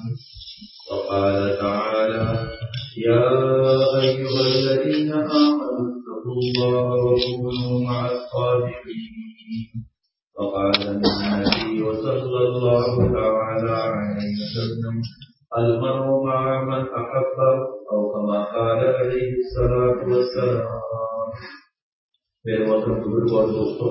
وقال تعالى يا أيها الذين آمنوا اتقوا الله وكونوا مع الصادقين. وقال النبي صلى الله تعالى عليه وسلم المرء مع من أحب أو كما قال عليه الصلاة والسلام. میرے محترم بزرگ اور دوستوں،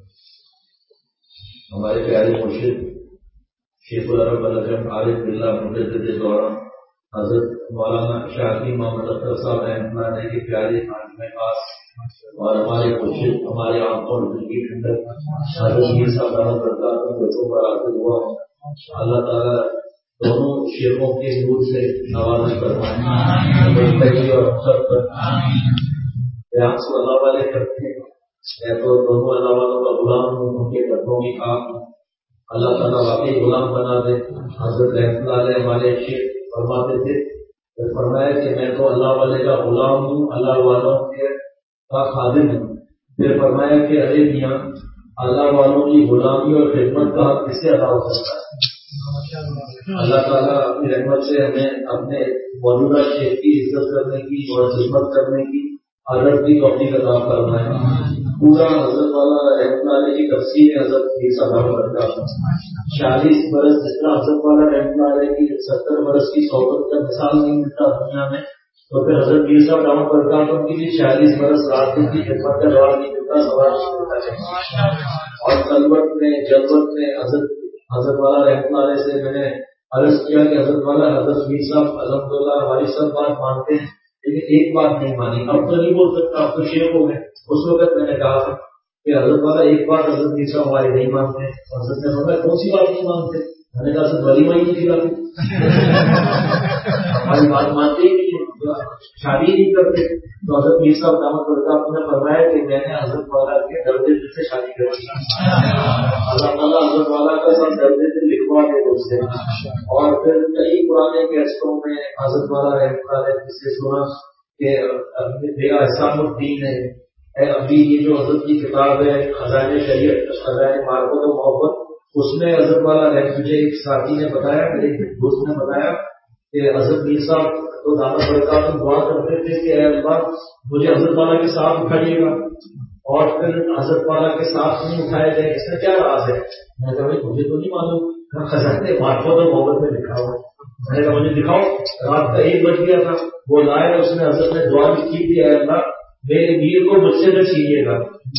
ہمارے پیارے مرشد شیخ العرب العجم عارف باللہ مجدد دوران حضرت مولانا شاہی محمد اختر صاحب رحمۃ اللہ علیہ کے پیارے خاتمہ خاص اور ہمارے مرشد ہمارے آنکھوں اور دل کی ٹھنڈک حضرت میر صاحب رحمۃ اللہ پر حاصل ہوا. اللہ تعالیٰ دونوں شیخوں کے نور سے نوازش فرمائیں اور سب پر بیان کو اللہ والے کرتے ہیں. میں تو دونوں اللہ والوں کا غلام ہوں، ان کے قدموں کی خاک ہوں. اللہ تعالیٰ واقعی غلام بنا دے. حضرت رحمۃ اللہ علیہ ہمارے شیخ فرماتے تھے، فرمایا کہ میں تو اللہ والے کا غلام ہوں، اللہ والوں کا خادم ہوں. پھر فرمایا کہ ارے میاں، اللہ والوں کی غلامی اور خدمت کا حق کس سے ادا ہو سکتا ہے؟ اللہ تعالیٰ اپنی رحمت سے ہمیں اپنے موجودہ شیخ کی عزت کرنے کی اور خدمت کرنے کی حضرت کی توفیق عطا فرمائے. پورا حضرت والا رحمۃ اللہ علیہ کی تفسیر حضرت کی صلاح کرتا ہوں. 40 برس جس طرح حضرت والا رحمۃ اللہ علیہ کی 70 برس کی صحبت کا مثال نہیں ملتا دنیا میں، تو پھر حضرت میر صاحب رحمۃ اللہ ان کی بھی 40 برس رات دن کی خدمت کا جواب نہیں ملتا. سوال اور خلوت میں جلوت میں حضرت والا رحمۃ اللہ علیہ سے میں نے عرض کیا کہ حضرت والا حضرت میر صاحب الحمدللہ ہماری سب بات مانتے ہیں، لیکن ایک بات نہیں مانی. اب تو نہیں بول سکتا، اب تو شیخ ہو گئے. اس وقت میں نے کہا تھا کہ حضرت والا ایک بات حضرت میر صاحب ہماری نہیں مانتے. حضرت نے فرمایا کون سی بات نہیں مانتے؟ میں نے کہا حضرت ولیمہ ہی نہیں کھلاتے، ہماری بات مانتے ہی نہیں، شادی ہی نہیں کرتے. تو حضرت میر صاحب دامت برکاتہ نے فرمایا کہ میں نے حضرت والا کے درد دل سے شادی کر دی. اللہ تعالیٰ حضرت والا کا سب درد دل لکھوا دے اس سے. اور پھر کئی پرانے کیسٹوں میں حضرت والا رحمۃ اللہ علیہ سے سنا کہ میرا احسان الدین ہے ابھی یہ جو حضرت کی کتاب ہے خزانۂ شریعت خزانۂ معرفت و محبت، اس میں حضرت والا مجھے ایک ساتھی نے بتایا، میرے دوست نے بتایا کہ حضرت میر صاحب تو دامت برکاتہ دعا کرتے تھے کہ اے اللہ مجھے حضرت والا کے ساتھ اٹھائیے گا، اور پھر حضرت والا کے ساتھ نہیں اٹھائے گئے. اس میں کیا راز ہے؟ میں نے کہا بھائی مجھے تو نہیں معلوم، خزانۂ معرفت و محبت میں لکھا ہوا. میں نے کہا مجھے دکھاؤ. رات کا 1 بج گیا تھا، وہ لائے، اس میں حضرت نے دعا لکھی تھی اے اللہ میرے میر کو مجھ سے نہ چھینیے گا.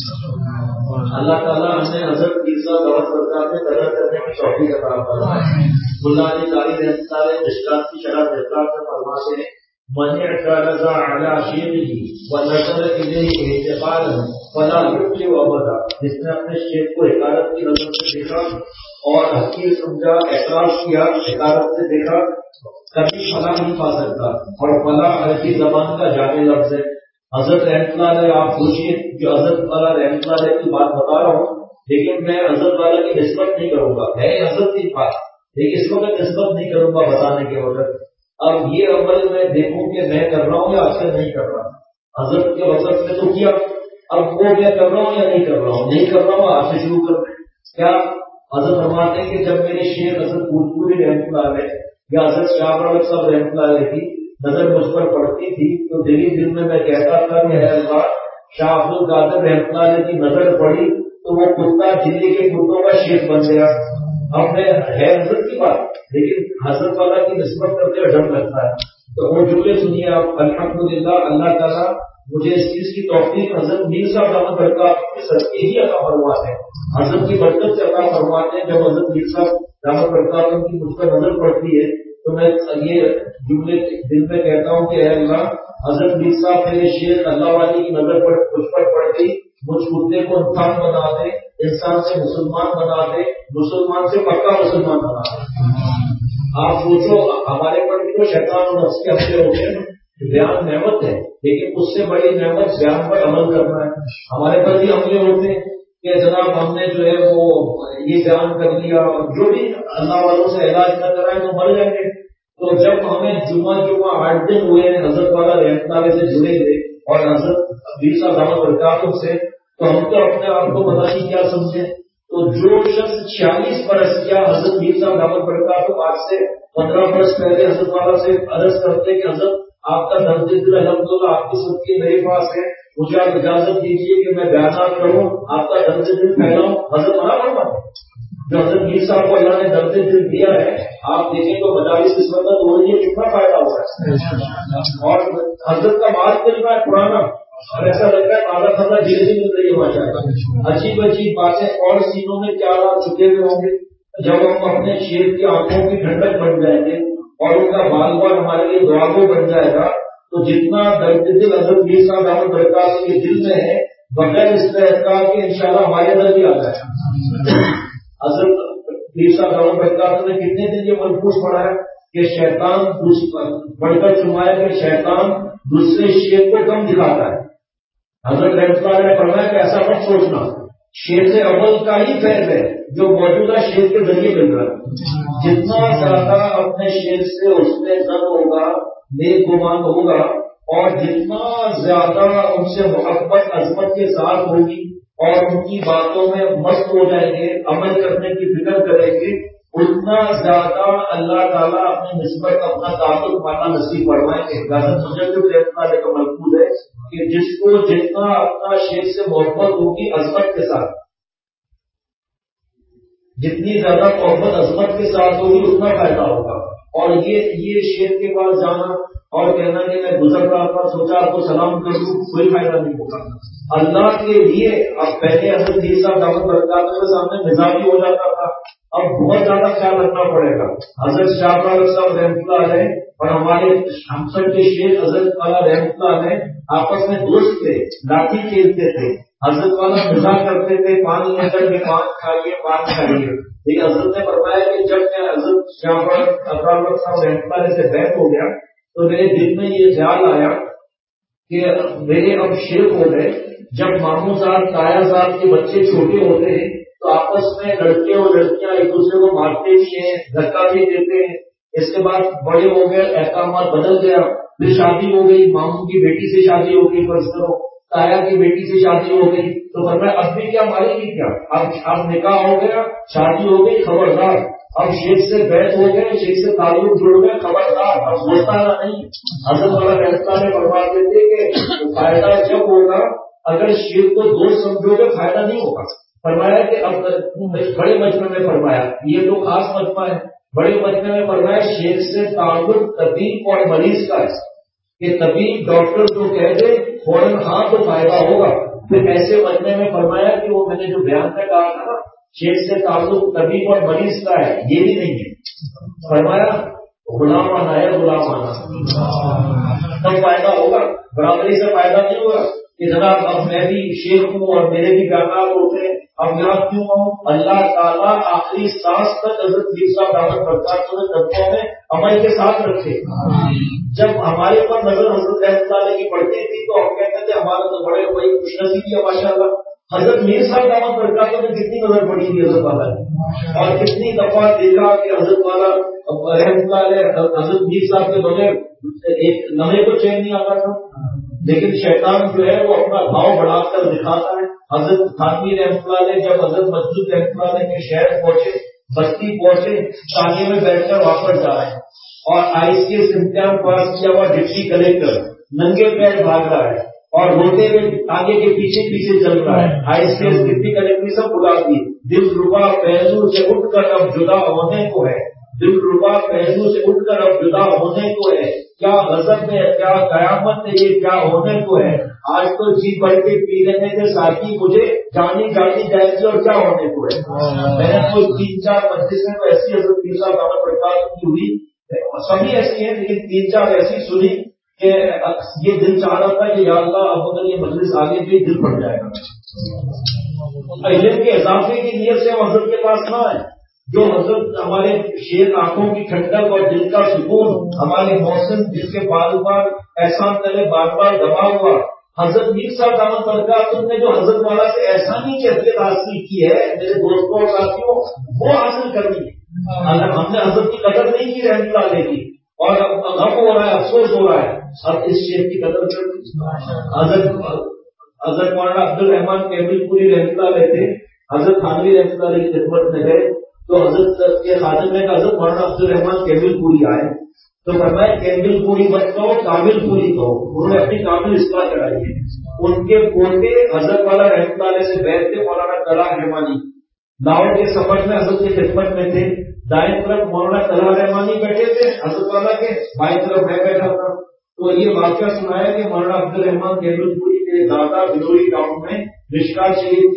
اللہ تعالیٰ ہمیں حضرت میر صاحب دعوت برکات میں قدر کرنے کی توفیق عطا فرمائے. ملا علی قاری رحمۃ اللہ علیہ مشکات کی شرح جذبات میں فرماتے ہیں من اعترض على شیخه ونظر الیہ اعتقادا فلا یبقی ابدا. جس نے اپنے شیخ کو حقارت کی نظر سے دیکھا اور حقیر سمجھا، اعتراض کیا، حقارت سے دیکھا، کبھی فلاح نہیں پا سکتا. اور فلاح عربی زبان کا جامع لفظ ہے. حضرت رحمۃ اللہ علیہ آپ پوچھیے جو حضرت والا رحمۃ اللہ علیہ کی بات بتا رہا ہوں، لیکن میں حضرت والا کی نسبت نہیں کروں گا. ہے حضرت کی بات، لیکن اس وقت نسبت نہیں کروں گا بتانے کے وقت. اب یہ عمل میں دیکھوں کہ میں کر رہا ہوں یا اکثر نہیں کر رہا. حضرت کے وقت میں تو کیا، اب وہ میں کر رہا ہوں یا نہیں کر رہا ہوں. نہیں کر رہا ہوں آپ سے شروع کر دیں. کیا حضرت فرماتے ہیں کہ جب میرے شیخ حضرت پوری رحمۃ اللہ علیہ یا حضرت شاہ رحمۃ صاحب رحمۃ اللہ علیہ کی نظر مجھ پر پڑتی تھی تو دل میں کہتا تھا کہ اے اللہ شاہ عبد القادر رحمۃ اللہ علیہ کی نظر پڑی تو وہ کتا دلی کے کتوں کا شیخ بن گیا. اب میں ہے حضرت کی بات، لیکن حضرت والا کی نسبت کرتے ہوئے ڈر لگتا ہے. تو وہ جملے سنیے آپ. الحمدللہ اللہ تعالیٰ مجھے اس چیز کی توفیق حضرت میر صاحب دامت برکات کے صدقے ہی عطا فرماتے ہیں، حضرت کی برکت سے عطا فرماتے ہیں. جب حضرت میر صاحب دامت برکات کی مجھ پر نظر پڑتی ہے تو میں یہ جملے دل میں کہتا ہوں کہ اے اللہ حضرت میر صاحب میرے شیخ اللہ والی کی نظر پر مجھ پر پڑ گئی، مجھ کتے کو انسان بنا دے، انسان سے مسلمان بنا دے، مسلمان سے پکا مسلمان بنا دے. آپ سوچو ہمارے پر بھی تو شیطان اور نفس کے حملے ہوتے ہیں. بیان نعمت ہے، لیکن اس سے بڑی نعمت بیان پر عمل کرنا ہے. ہمارے پر بھی حملے ہوتے ہیں کہ جناب ہم نے جو ہے وہ یہ بیان کر لیا، جو بھی اللہ والوں سے علاج نہ کرائے تو مر جائیں گے. تو جب ہمیں جمعہ 8 دن ہوئے حضرت والا رحمۃ اللہ سے جڑے ہوئے اور حضرت میر صاحب دامت برکاتہ سے، تو ہم تو اپنے آپ کو پتہ نہیں کیا سمجھے. تو جو شخص 46 برس کیا حضرت میر صاحب دامت برکات تو آج سے 15 برس پہلے حضرت والا سے عرض کرتے کہ حضرت آپ کا درد دل الحمدللہ آپ کی سب کی میرے پاس ہے، مجھے آپ اجازت دیجیے کہ میں بیانات کروں، آپ کا درد دل پھیلاؤں. حضرت منع فرما جو حضرت میر صاحب کو اللہ نے درد دل دیا ہے، آپ دیکھیں تو مجالس اس وقت ہو رہی ہے، کتنا فائدہ ہو رہا ہے. اور حضرت کا بات مل رہا ہے پرانا، اور ایسا لگتا ہے تازہ تازہ جلدی مل رہی ہے ماشاء اللہ. عجیب عجیب باتیں اور سینوں میں کیا چھپے ہوئے ہوں گے. جب ہم اپنے شیر کی آنکھوں کی ٹھنڈک بن جائیں گے اور ان کا بال بال ہمارے لیے دعا کو بن جائے گا، تو جتنا درد دل حضرت میر صاحب دامت برکات کے دل میں ہے، بغیر اس طرح کے انشاءاللہ ہمارے اندر بھی آتا ہے. حضرت میر صاحب دامت برکات نے کتنے دن یہ محفوظ پڑھا ہے کہ شیطان بڑھ کر سمایا کہ شیطان دوسرے شیر کو کم دکھاتا ہے. حضرت رحمت اللہ نے فرمایا کہ ایسا مت سوچنا، شیر سے اول کا ہی فیض ہے جو موجودہ شیر کے ذریعے مل رہا ہے. جتنا زیادہ اپنے شیر سے اس میں زن ہوگا، نیک گمان ہوگا، اور جتنا زیادہ ان سے محبت عظمت کے ساتھ ہوگی اور ان کی باتوں میں مست ہو جائیں گے، عمل کرنے کی فکر کریں گے، اتنا زیادہ اللہ تعالیٰ اپنی نسبت اپنا تعلق پانا نصیب فرمائیں گے. اجازت مجھے بھی رہتا ہے کا ملکوز ہے کہ جس کو جتنا اپنا شیر سے محبت ہوگی عظمت کے ساتھ، جتنی زیادہ محبت عظمت کے ساتھ ہوگی اتنا فائدہ ہوگا. اور یہ شیر کے پاس جانا اور کہنا کہ میں گزر رہا تھا سوچا آپ کو سلام کر دوں، کوئی فائدہ نہیں ہوگا. اللہ کے لیے اب پہلے حضرت میر صاحب دامت برکات کے سامنے مزاجی ہو جاتا تھا، اب بہت زیادہ خیال رکھنا پڑے گا. حضرت شاہ صاحب رحمۃ اللہ علیہ اور ہمارے ہم سب کے شیخ حضرت والا رحمۃ اللہ علیہ آپس میں دوست تھے، لاٹھی کھیلتے تھے. حضرت والا مزاح کرتے تھے، پانی لے کر کے پان کھائیے پان کھائیے. لیکن حضرت نے فرمایا کہ جب میں حضرت شاہ صاحب رحمۃ اللہ سے بیعت ہو گیا تو میرے دل میں یہ خیال آیا کہ میرے اب شیخ ہو گئے. جب ماموں صاحب تایا صاحب کے بچے چھوٹے ہوتے ہیں تو آپس میں لڑکے اور لڑکیاں ایک دوسرے کو مارتے بھی ہیں، دھکا بھی دیتے ہیں. اس کے بعد بڑے ہو گئے، احکامات بدل گیا، پھر شادی ہو گئی، ماموں کی بیٹی سے شادی ہو گئی، فرض کرو تایا کی بیٹی سے شادی ہو گئی، تو فرمایا اب بھی کیا مارے گی کیا، اب نکاح ہو گیا، شادی ہو گئی، خبردار. اب شیخ سے بیعت ہو گئے، شیخ سے تعلق جڑ گئے، خبردار اب سوچتا نہیں. حضرت والا رہتا ہے فرماتے تھے کہ فائدہ جب ہوگا اگر شیخ کو دوست سمجھو گے فائدہ نہیں ہوگا. فرمایا کہ اب بڑے مجمع میں فرمایا، یہ تو خاص مجمع ہے، بڑے مجمع میں فرمایا شیخ سے تعلق طبیب اور مریض کا ہے کہ طبیب ڈاکٹر جو کہہ دے فوراً ہاں تو فائدہ ہوگا. پھر ایسے مجمع میں فرمایا کہ وہ میں نے جو بیان میں کہا تھا نا شیخ سے تعلق طبیب اور مریض کا ہے، یہ بھی نہیں ہے. فرمایا غلام آنا ہے، غلام آنا تب فائدہ ہوگا، برابری سے فائدہ نہیں ہوگا کہ جناب اب میں بھی شیخ ہوں اور میرے بھی بیانات ہوتے ہیں، اب یہاں کیوں ہوں. اللہ تعالیٰ آخری سانس تک حضرت میر صاحب دامت برکات طبقوں میں عمل کے ساتھ رکھے. جب ہمارے اوپر نظر حضرت رحمۃ اللہ کی پڑتی تھی تو ہم کہتے تھے ہمارا تو بڑے بڑی خوش نصیبی ہے ماشاء اللہ. حضرت میر صاحب دامت برکات میں کتنی نظر پڑی تھی حضرت والا کی، اور کتنی دفعہ دیکھا کہ حضرت والا رحمۃ اللہ علیہ حضرت میر صاحب کے بغیر ایک لمحے کو چین نہیں آتا تھا. لیکن شیطان جو ہے وہ اپنا بھاؤ بڑھا کر دکھاتا ہے. حضرت خانوی رحمۃ اللہ علیہ جب حضرت مسجد رحمۃ اللہ علیہ کے شہر پہنچے، بستی پہنچے، تانے میں بیٹھ کر واپس جا رہے ہیں اور آئس کے امتحان پاس کیا ہوا ڈپٹی کلیکٹر ننگے پیر بھاگ رہا ہے اور روتے ہوئے آگے کے پیچھے پیچھے چل رہا ہے. آئس کے ڈپٹی کلیکٹر سب بلا دی. دل ربا پہلو سے اٹھ کر اب جدا ہونے کو ہے، دل ربا پہلو سے اٹھ کر اب جدا ہونے کو ہے. کیا غضب ہے، کیا قیامت ہے، یہ کیا ہونے کو ہے. آج تو جی بڑھ کے پی لینے کے ساتھی مجھے جانی جانی جائے گی اور کیا ہونے کو ہے. میں نے کوئی 3-4 مجلس میں ایسی حضرت میر صاحب دامت برکات کی ہوئی، سبھی ایسی ہیں لیکن 3-4 ایسی سنی کہ یہ دل چاہ رہا تھا کہ یا اللہ اب اگر یہ مجلس آگے بھی دل پڑ جائے گا. علم کے اضافے کی نیت سے ہم حضرت کے پاس نہ آئے. جو حضرت ہمارے شیر آنکھوں کی ٹھنڈک اور دل کا سکون، ہمارے موسم جس کے بار بار احسان کرے بار بار دبا ہوا، حضرت میر صاحب دامت برکات نے جو حضرت والا سے احسانی کی حیثیت حاصل کی ہے میرے دوستوں اور ساتھیوں، وہ حاصل کرنی ہے. ہم نے حضرت کی قدر نہیں کی رحمۃ اللہ علیہ کی، اور اب غم ہو رہا ہے، افسوس ہو رہا ہے. اب اس شیر کی قدر کرنی. حضرت مولانا عبد الرحمان کیمل پوری رحمۃ اللہ علیہ تھے، حضرت تھانوی رحمۃ اللہ علیہ کی خدمت میں گئے تو حضرت کے خادم نے کہا حضرت مولانا عبدالرحمان کیمل پوری آئے تو فرمایا کیمل پوری مت کہو کامل پوری کہو. انہوں نے اپنی کامل اصلاح کرائی ہے. ان کے پوتے حضرت والا رحمۃ اللہ علیہ سے بیٹھ تھے مولانا طلحہ رحمانی. لاہور کے سفر میں حضرت کی خدمت میں تھے. دائیں طرف مولانا طلحہ رحمانی بیٹھے تھے حضرت والا کے, بائیں طرف میں بیٹھا تھا. تو یہ واقعہ سنایا کہ مولانا عبدالرحمان کیمل پوری کے دادا بلوری ٹاؤن میں مشکات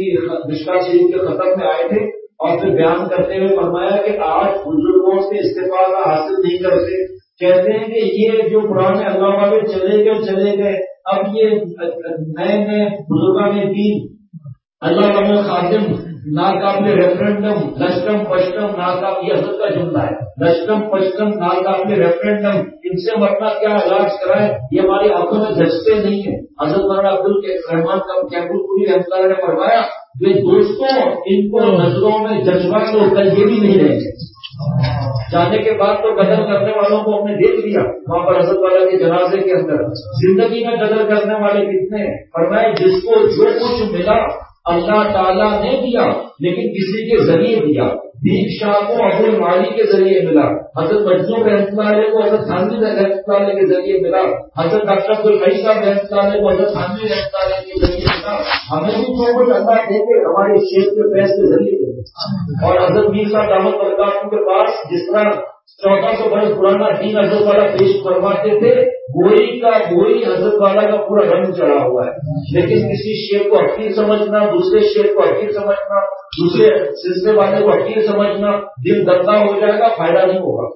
شریف کے ختم میں آئے تھے اور پھر بیان کرتے ہوئے فرمایا کہ آج بزرگوں سے استفادہ حاصل نہیں کرتے. کہتے ہیں کہ یہ جو پرانے اللہ والے چلے گئے اب یہ نئے بزرگان دین اللہ والے خادم ناقابل ریفرنڈم لشکم پشکم ناقابل, یہ حضرت کا جملہ ہے, لشکم پشکم ناقابل ریفرنڈم, ان سے مرنا کیا علاج کرائے, یہ ہماری آنکھوں میں جچتے نہیں ہے. حضرت مولانا عبدالرحمان کا کیمل پوری رحمۃ اللہ نے فرمایا یہ دوستوں ان کو نظروں میں جذبہ تو کل یہ بھی نہیں رہیں گے. جانے کے بعد تو قدر کرنے والوں کو ہم نے دیکھ لیا وہاں پر حضرت والا کے جنازے کے اندر. زندگی میں قدر کرنے والے کتنے ہیں. فرمائے جس کو جو کچھ ملا اللہ تعالیٰ نے دیا لیکن کسی کے ذریعے دیا. دین شاہ کو ابو المعالی کے ذریعے ملا, حضرت مجنون رحمۃ اللہ علیہ کو حضرت تھانوی رحمۃ اللہ علیہ کے ذریعے ملا, حضرت ڈاکٹر عبدالحی صاحب رحمۃ اللہ علیہ کو حضرت تھانوی رحمۃ اللہ علیہ کے ذریعے ملا. ہمیں بھی جو کچھ اللہ دے کے ہمارے شیخ کے فیض کے ذریعے دے. اور حضرت میر صاحب دامت برکاتہ کے پاس جس طرح 1400 برس پرانا دین حضرت والا پیش فرماتے تھے, گوئی کا گوئی حضرت والا کا پورا رنگ چڑھا ہوا ہے. لیکن کسی شیخ کو حقیر سمجھنا, دوسرے شیخ کو حقیر سمجھنا, دوسرے سلسلے والے کو حقیر سمجھنا, دل گندا ہو جائے گا, فائدہ نہیں ہوگا.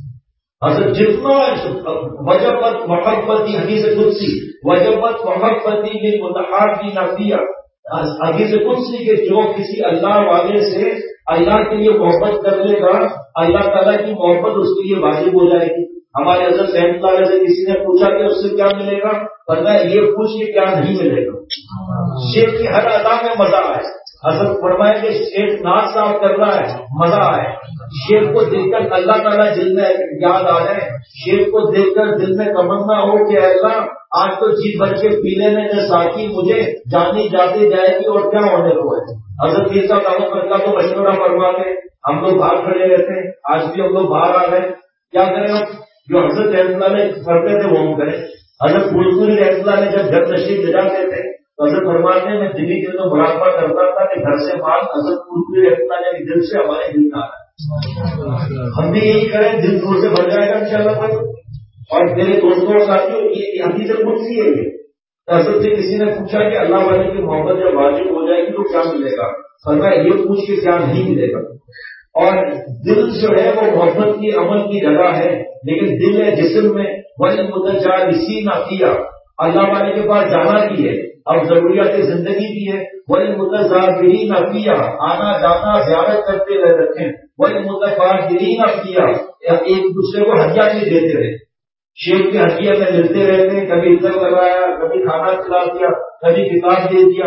حضرت جتنا وجبت محبتی حدیث قدسی وجبت محبتی کے متحاد کی نافیہ حدیث قدسی کے جو کسی اللہ والے سے اللہ کے لیے محبت کر لے گا اللہ تعالیٰ کی محبت اس کے لیے واجب ہو جائے گی. ہمارے حضرت رحمۃ اللہ سے کسی نے پوچھا کہ اس سے کیا ملے گا, فرمایا یہ پوچھ کے کیا نہیں ملے گا. شیخ کی ہر ادا میں مزہ آئے. حضرت فرمایا کہ شیخ ناز صاحب کر رہا ہے مزہ آئے. شیخ کو دیکھ کر اللہ تعالیٰ دل میں یاد آ جائے. شیخ کو دیکھ کر دل میں تمنا ہو کہ اللہ آج تو جی بھر کے پینے میں جو ساتھی مجھے جانی جاتی جائے گی اور کیا ہونے کو ہے. حضرت میر صاحب دعوت کرتا تو مشورہ فرماتے, ہم لوگ باہر کھڑے رہتے ہیں, آج بھی ہم لوگ باہر آ گئے, کیا کریں ہم, جو حضرت رحمۃ اللہ نے کرتے تھے وہ ہم کریں. حضرت پھولپوری رحمۃ اللہ نے جب گھر تشریف لے جاتے تھے تو حضرت فرماتے ہیں میں دلی دل میں مراقبہ کرتا تھا کہ گھر سے بعد حضرت پھولپوری رحمۃ اللہ کے دل سے ہمارے دل میں آ رہا ہے. ہم بھی یہی کریں, دل دور سے بھر جائے گا انشاءاللہ بھائی. اور میرے دوستوں اور ساتھیوں یہ حدیث قدسی ہے. یہ حضرت سے کسی نے پوچھا کہ اللہ والے کی محبت جب واجب ہو جائے گی تو کیا ملے گا, فرمایا یہ پوچھ کے کیا نہیں ملے گا. اور دل جو ہے وہ محبت کی عمل کی جگہ ہے, لیکن دل ہے جسم میں وہی متجال اسی نہ کیا. اللہ والے کے پاس جانا بھی ہے, اب ضروریات زندگی بھی ہے. وہی متظاہری نہ کیا, آنا جانا زیارت کرتے رہ رکھیں. وہی متفاجری نہ کیا, ایک دوسرے کو ہدیہ بھی دیتے رہے. شیخ کے ہدیہ میں ملتے رہتے ہیں, کبھی عزت کروایا, کبھی کھانا کھلا دیا, کبھی کتاب دے دیا.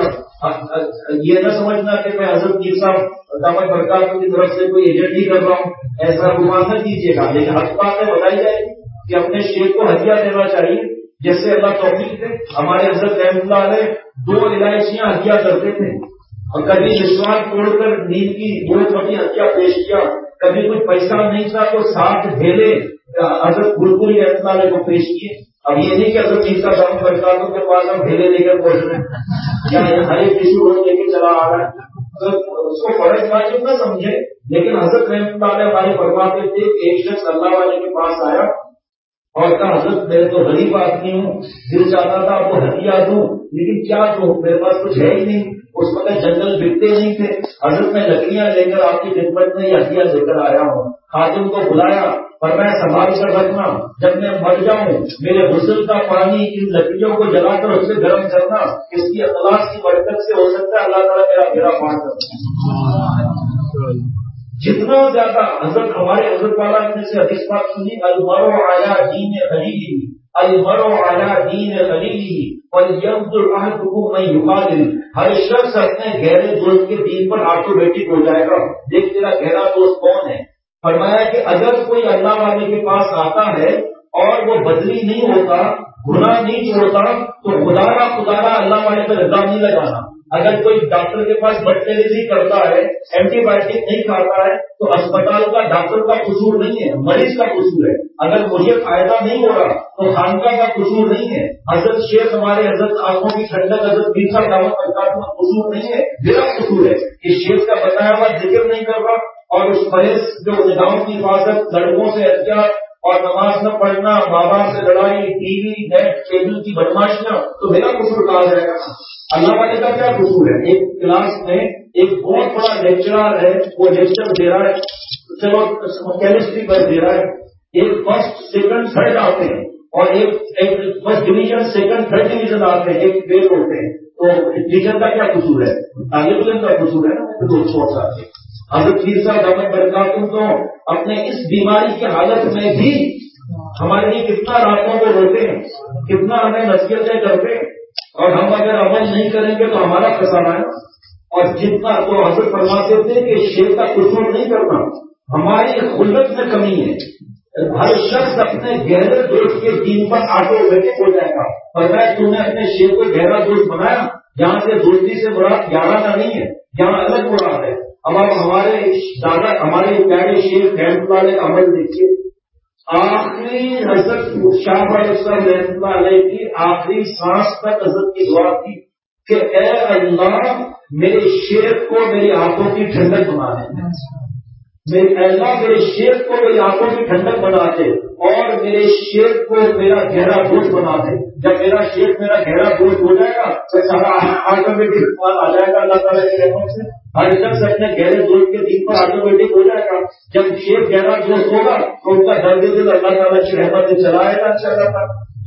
یہ نہ سمجھنا کہ میں حضرت میر صاحب دامت برکاتہ کی طرف سے کوئی ایجنٹ ہی کر رہا ہوں, ایسا گمان نہ کیجیے گا. لیکن حق بات ہے بتائی جائے گی کہ اپنے شیخ کو ہدیہ دینا چاہیے جیسے اللہ توفیق دے. ہمارے حضرت رحمۃ اللہ علیہ 2 الائچیاں ہدیہ کرتے تھے, اور کبھی رشوت توڑ کر نیند کی 2 کبھی ہدیہ پیش کیا. کبھی کوئی پیسہ نہیں تھا تو 7 ڈھیلے حضرت پھولپوری رحمۃ اللہ علیہ کو پیش کیے. اب یہ نہیں کہ حضرت میر صاحب دامت برکاتہ کے پاس ہم ڈھیلے لے کر پہنچ رہے ہیں یا ہر ایک کسی کو لے کے چلا آ رہا ہے, تو اس کو فرض واجب نہ سمجھے. لیکن حضرت رحمۃ اللہ علیہ ہمارے فرماتے تھے کہ ایک شخص اللہ والے کے پاس آیا اور کہا حضرت میں تو غریب آدمی ہوں, دل چاہتا تھا آپ کو ہدیہ دوں لیکن کیا دوں, میرے پاس کچھ ہے ہی نہیں. اس وقت جنگل بکتے نہیں تھے. حضرت میں لکڑیاں لے کر آپ کی خدمت میں یہ ہدیہ لے کر آیا ہوں. خادم کو بلایا, پر میں سنبھال کر رکھنا, جب میں مر جاؤں میرے غسل کا پانی ان لکڑیوں کو جلا کر اس سے گرم کرنا, اس کی اخلاص کی برکت سے ہو سکتا ہے اللہ تعالیٰ میرا بیڑا پار کر. جتنا زیادہ حضرت ہمارے حضرت والا نے سے حدیث پاک سنی, المرء علی دین خلیلہ, المرء علی دین خلیلہ ولینظر احدکم من یخالل. ہر شخص اپنے گہرے دوست کے دین پر آٹومیٹک ہو جائے گا, دیکھ تیرا گہرا دوست کون ہے. فرمایا کہ اگر کوئی اللہ والے کے پاس آتا ہے اور وہ بدلی نہیں ہوتا, گناہ نہیں چھوڑتا, تو خدا اللہ والے پہ رضا نہیں لگانا. اگر کوئی ڈاکٹر کے پاس بدتمیزی کرتا ہے، اینٹی بایوٹک نہیں کھاتا ہے، تو اسپتال کا ڈاکٹر کا قصور نہیں ہے، مریض کا قصور ہے۔ اگر مجھے فائدہ نہیں ہو رہا تو خانقاہ کا قصور نہیں ہے، حضرت شیخ ہمارے حضرت آنکھوں کی ٹھنڈک حضرت پیر صاحب دعوت برکات کا قصور نہیں ہے، میرا قصور ہے کہ شیخ کا بتایا ہوا ذکر نہیں کر رہا، اور اس پرہیز جو نگاہوں کی حفاظت، لڑکوں سے احتیاط اور نماز نہ پڑھنا، ماں باپ سے لڑائی، ٹی وی نیٹ کیبل کی بدماشیاں، تو میرا قصور کہا جائے گا؟ اللہ والے کا کیا قصور ہے؟ ایک کلاس میں ایک بہت بڑا لیکچرر ہے، وہ لیکچر دے رہا ہے، چلو کیمسٹری پر دے رہا ہے، ایک فرسٹ سیکنڈ تھرڈ آتے ہیں اور ایک first division second third division آتے ہیں، ایک فیل ہوتے ہیں، تو ٹیچر کا کیا قصور ہے؟ طالب علم کا قصور ہے نا، دوستوں کا۔ حضرت پیر صاحب دعوت برکاتہ تو اپنے اس بیماری کی حالت میں بھی ہمارے لیے کتنا راتوں کو روتے ہیں، کتنا ہمیں نصیحتیں کرتے ہیں، اور ہم اگر عمل نہیں کریں گے تو ہمارا خسارہ ہے۔ اور جتنا تو حضرت فرماتے تھے کہ شیر کا قصور نہیں کرنا، ہماری خلت میں کمی ہے۔ ہر شخص اپنے گہرے دوست کے دین پر آٹومیٹک ہو جائے گا، اور میں تم نے اپنے شیر کو گہرا دوست بنایا، جہاں سے دوستی سے مراد یارانہ نہیں ہے، یہاں الگ مراد ہے۔ اب آپ ہمارے دادا، ہمارے پیارے شیر رحمت اللہ علیہ عمل دیکھیے، آخری حضرت شاہ صاحب رحمت اللہ علیہ کی آخری سانس تک حضرت کی دعا تھی کہ اے اللہ میرے شیر کو میری آنکھوں کی ٹھنڈک بنا دے، میرے اللہ میرے شیر کو میری آنکھوں کی ٹھنڈک بنا دے، اور میرے شیر کو میرا گہرا دوست بنا دے۔ جب میرا شیر میرا گہرا دوست ہو جائے گا تو سارا آٹومیٹک سوال آ جائے گا اللہ تعالیٰ کی رحمت سے، ہر شخص اپنے گہرے دوست کے دین پر آٹومیٹک ہو جائے گا۔ جب شیر گہرا دوست ہوگا تو ان کا درد دل اللہ تعالیٰ کی رحمت سے چلائے گا انشاءاللہ۔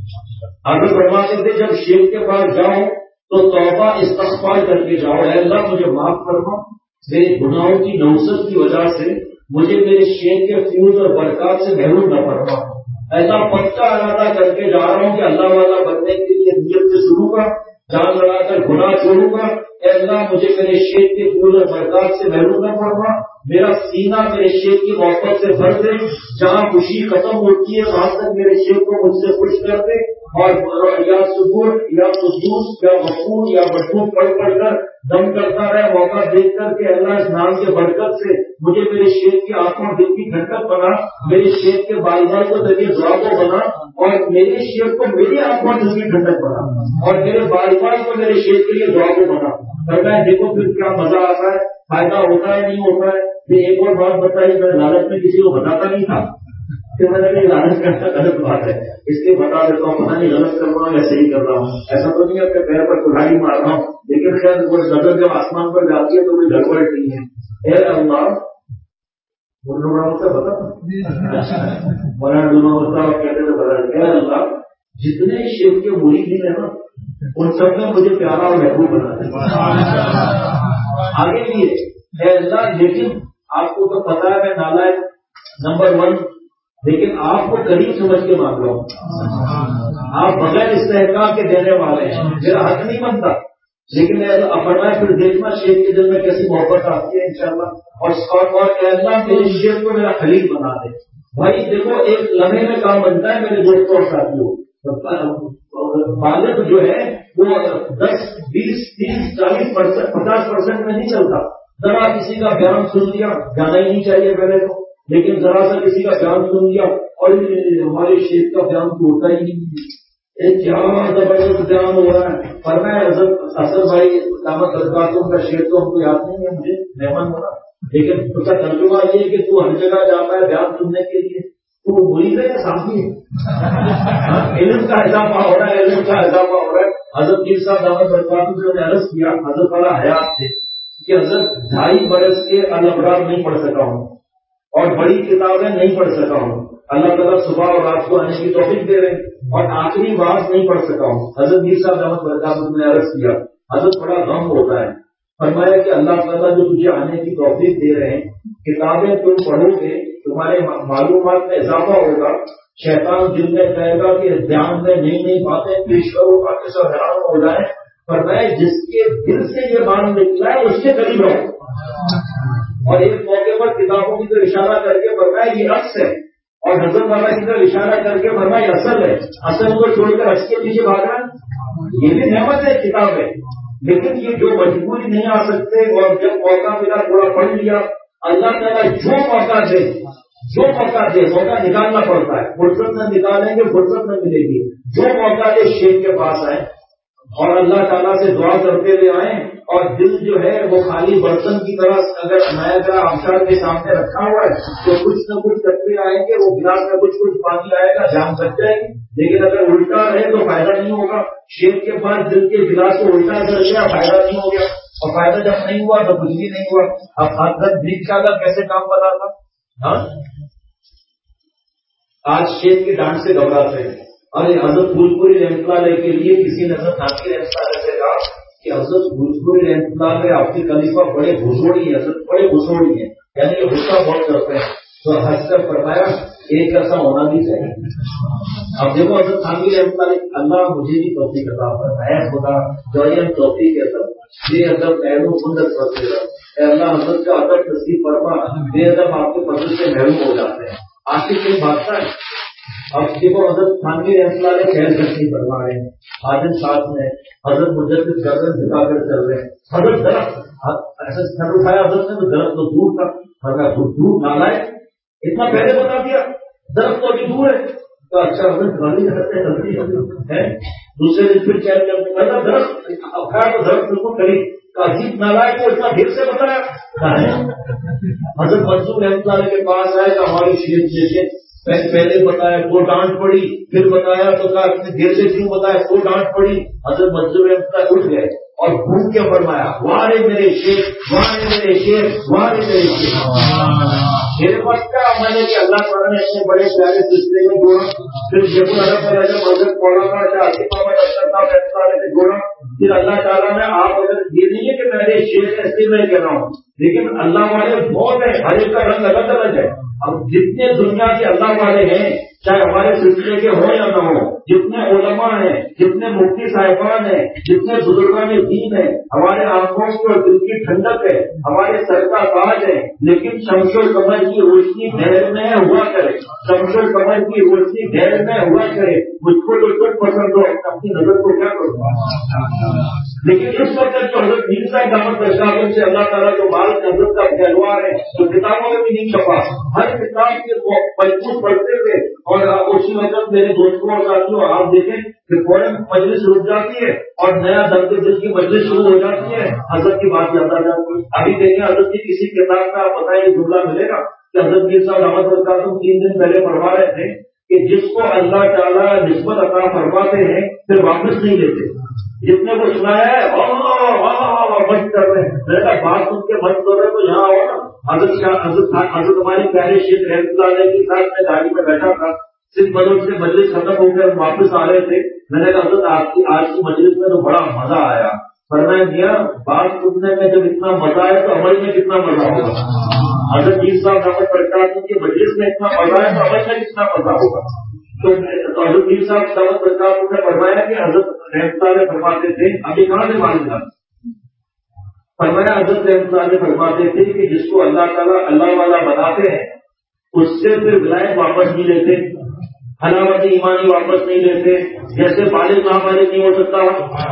اگر فرماتے تھے جب شیر کے پاس جاؤ تو توبہ استغفار کر کے جاؤ، اے اللہ مجھے معاف فرما، میرے گناہوں کی نوسط کی وجہ سے مجھے میرے شیر کے فیوز اور برکات سے محروم نہ فرما۔ ایسا پکا ارادہ کر کے جا رہا ہوں کہ اللہ والا بننے کے لیے نیت سے شروع کا، جان لڑا کر گناہ چھوڑوں گا۔ اے اللہ مجھے میرے شیر کے فیوز اور برکات سے محروم نہ فرما، میرا سینہ میرے شیر کی محبت سے بھر دے، جہاں خوشی ختم ہوتی ہے وہاں تک میرے شیر کو مجھ سے خوش کر دے، اور یا صبر یا قدوس یا غفور یا مشہور پڑھ پڑھ کر دم کرتا رہے، موقع دیکھ کر کے اللہ اس نام کے برکت سے مجھے میرے شیر کی آنکھوں دل کی ٹھنڈک بنا، میرے شیر کے بال بال کو ذریعے دعا کو بنا، اور میرے شیر کو میری آنکھوں دل کی ٹھنڈک بنا، اور میرے بال بال کو میرے شیر کے لیے دعا کو بنا۔ میں دیکھو پھر کیا مزہ آتا ہے، فائدہ ہوتا ہے نہیں ہوتا ہے۔ یہ ایک اور بات بتائی، میں لالچ میں کسی کو بتاتا نہیں تھا کہ میں نے لالچ کرنا غلط بات ہے، اس لیے بتا دیتا ہوں، پتہ نہیں غلط کر رہا ہوں یا صحیح کر رہا ہوں، ایسا تو نہیں ہے کہ پیر پر کلاڑی مار رہا ہوں، لیکن خیر وہ نظر جب آسمان پر جاتی ہے تو کوئی گڑبڑ نہیں ہے۔ اے اللہ مولانا ہوتا اور کہتے تھے بدل، اے اللہ جتنے شیخ کے مرید ہیں نا ان سب میں مجھے پیارا اور محبوب بنا دے آگے بھی ہے۔ اے اللہ لیکن آپ کو تو پتا ہے میں نالائق نمبر 1، لیکن آپ کو قریب سمجھ کے مانگ رہا ہوں، آپ بغیر استحقاق کے دینے والے ہیں، میرا حق نہیں بنتا، لیکن فرمایا پھر دیکھنا شیخ کے دل میں کیسی محبت آتی ہے انشاءاللہ، اور اے اللہ میرے شیخ کو میرا خلیل بنا دے۔ بھائی دیکھو ایک لمحے میں کام بنتا ہے میرے دوستوں اور ساتھیوں، بالغ جو ہے وہ 10 20 30 40% 50% میں نہیں چلتا۔ ذرا کسی کا بیان سن لیا، جانا ہی نہیں چاہیے پہلے تو، لیکن ذرا سا کسی کا بیان سن لیا اور ہمارے شیخ کا بیان تو ہوتا ہی نہیں، کیا زبردست بیان ہو رہا ہے۔ پر میں اصل بھائی دعوت برکاتوں کا شیخ تو ہم کو یاد نہیں ہے، مجھے مہمان ہونا، لیکن اس کا ترجمہ یہ ہے کہ تو ہر جگہ جاتا ہے بیان سننے کے لیے، تو بری ہے یا سامنے علم کا اضافہ ہو رہا ہے، علم کا اضافہ ہو رہا ہے۔ حضرت پیر صاحب دعوت برکاتوں سے نے عرض کیا، حضرت والا حیات تھے کہ حضرت 2.5 برس کے الابرار نہیں پڑھ سکا ہوں اور بڑی کتابیں نہیں پڑھ سکا ہوں، اللہ تعالیٰ صبح اور رات کو آنے کی توفیق دے رہے ہیں، اور آخری بات نہیں پڑھ سکا ہوں۔ حضرت پیر صاحب دعوت برکاتوں نے عرض کیا، حضرت بڑا غم ہوتا ہے، فرمایا کہ اللہ تعالیٰ جو تجھے آنے کی توفیق دے رہے ہیں، کتابیں تم پڑھو گے تمہارے معلومات میں اضافہ ہوگا، شیطان دل میں کہے گا کہ دھیان میں نئی نئی باتیں پیش کرو تاکہ سب حیران ہو جائے، پر میں جس کے دل سے یہ مان نکلا ہے اس کے قریب رہو۔ اور ایک موقع پر کتابوں کی طرف اشارہ کر کے فرمایا یہ عکس ہے، اور حضرت والا کی طرف اشارہ کر کے فرمایا یہ اصل ہے، اصل کو چھوڑ کر عکس کے پیچھے بھاگنا یہ بھی نعمت ہے، کتاب ہے، لیکن یہ جو مجبوری نہیں آ سکتے اور جب موقع ملا تھوڑا پڑھ لیا، اللہ تعالیٰ جو موقع دے موقع نکالنا پڑتا ہے، فرصت نہ نکالیں گے فرصت نہ ملے گی، جو موقع دے شیخ کے پاس آئے اور اللہ تعالیٰ سے دعا کرتے ہوئے آئیں، اور دل جو ہے وہ خالی برتن کی طرح اگر نیا گیا آبشار کے سامنے رکھا ہوا ہے تو کچھ نہ کچھ کرتے آئیں گے، وہ گلاس میں کچھ پانی آئے گا، جان بچ جائے گی، لیکن اگر الٹا رہے تو فائدہ نہیں ہوگا۔ شیخ کے پاس دل کے گلاس کو الٹا کر گیا، فائدہ نہیں ہو گیا، اور فائدہ جب نہیں ہوا تو کچھ بھی نہیں ہوا۔ اب حضرت برج کا کیسے کام بنا تھا؟ آج شیخ کی ڈانٹ سے گھبراتے ہیں۔ ارے حضرت بھوجپوری رحمۃ اللہ علیہ کے لیے کسی نے حضرت تھانوی رحمۃ اللہ علیہ سے کہا کہ حضرت بھوجپوری رحمۃ اللہ علیہ آپ کے خلیفہ بڑے گھسوڑی ہیں، حضرت بڑے گھسوڑی ہیں، یعنی یہ غصہ بہت کرتے ہیں، تو ہنس کر فرمایا ایک ایسا ہونا بھی چاہیے۔ اب دیکھو حضرت تھانوی رحمۃ اللہ، اللہ مجھے بھی توفیق عطا فرمائے، خدا جو توفیق ہے سب یہ ادب محروم سندر کرتے رہا، اے اللہ حضرت کا ادب نصیب فرما، بے ادب آپ کے فضل سے محروم ہو جاتے ہیں۔ آخر کوئی بات ہے۔ اب دیکھو حضرت تھانوی رحمۃ اللہ علیہ خیر کرتی فرما رہے ہیں، حاضر ساتھ میں حضرت مجدد گردن جھکا کر چل رہے ہیں، حضرت درخت ایسا سر اٹھایا حضرت نے تو درخت تو دور تھا، مگر دور نالائے اتنا پہلے بتا دیا درخت تو ابھی دور ہے، تو اچھا حضرت گاڑی کرتے ہیں دوسرے دن پھر چیک کرتے پہلا درخت اٹھایا تو درخت بالکل قریب، عجیب نالائے کو اتنا دیر سے بتایا۔ حضرت منصور رحمۃ اللہ علیہ کے پاس آئے تو ہماری شریعت جیسے پہلے بتایا تو ڈانٹ پڑی، پھر بتایا تو کہا اتنے دیر سے کیوں بتایا تو ڈانٹ پڑی۔ حضرت منصور رحمۃ اللہ اٹھ گئے اور گھوم کے فرمایا وارے میرے شیخ، وارے میرے شیخ، وارے میرے شیخ۔ میرے پاس کیا عمل ہے کہ اللہ تعالیٰ نے اتنے بڑے پیارے سلسلے میں جوڑا، پھر جب حضرت مولانا نے جوڑا، پھر اللہ تعالیٰ نے آپ اگر یہ نہیں ہے کہ میرے شیخ ایسے میں کہہ رہا ہوں، لیکن اللہ والے بہت ہیں، ہر ایک کا رنگ الگ الگ ہے۔ اب جتنے دنیا کے اللہ والے ہیں چاہے ہمارے سلسلے کے ہوں یا نہ ہوں، جتنے علماء ہیں، جتنے مفتی صاحبان ہیں، جتنے بزرگان دین ہیں، ہمارے آنکھوں کی اور دل کی ٹھنڈک ہے، ہمارے سر کا تاج ہے، لیکن شمس و قمر کی روشنی گھر میں ہوا کرے، شمس و قمر کی روشنی گھر میں ہوا کرے، مجھ کو تو کچھ پسند ہو، اپنی نظر کو کیا کروں، لیکن اس وقت تو حضرت میر صاحب دامت برکاتہ سے اللہ تعالیٰ جو بال حضرت کا پہلوان ہے تو کتابوں میں بھی نہیں چھپا، ہر کتاب کے مضبوط پڑھتے تھے، اور اسی وقت میرے دوستوں اور ساتھیوں آپ دیکھیں کہ فوراً مجلس رک جاتی ہے اور نیا درد دل کی مجلس شروع ہو جاتی ہے، حضرت کی بات یاد آ جاتی ہے۔ ابھی دیکھیں حضرت کی کسی کتاب میں آپ بتائیں یہ جملہ ملے گا کہ حضرت میر صاحب دامت برکاتہ 3 دن پہلے فرما رہے تھے کہ جس کو اللہ تعالیٰ نسبت عطا فرماتے ہیں پھر واپس نہیں لیتے، جتنے کو سنایا ہے مست کر رہے ہیں، بات سن کے مست کر رہے تو یہاں ہو نا۔ حضرت ہماری پیارے شیخ رحمۃ اللہ علیہ کے ساتھ میں گاڑی میں بیٹھا تھا، صرف بدل سے مجلس ختم ہو کر واپس آ رہے تھے، میں نے کہا حضرت آج کی مجلس میں تو بڑا مزہ آیا، فرمایا دیا بات سننے میں جب اتنا مزہ آیا تو عمل میں کتنا مزہ ہوگا۔ حضرت میر صاحب دامت برکاتہ کی مجلس میں اتنا مزہ آیا تو عمل میں کتنا مزہ ہوگا۔ تو حضرت میر صاحب دامت برکاتہ نے فرمایا کہ حضرت رحمۃ اللہ فرماتے تھے، ابھی کہاں سے معلوم تھا، فرمایا حضرت رحمۃ اللہ فرماتے تھے کہ جس کو اللہ تعالیٰ اللہ والا بناتے ہیں اس سے پھر ولایت واپس نہیں لیتے، حلاوت ایمانی واپس نہیں لیتے، جیسے بالغ نابالغ نہیں ہو سکتا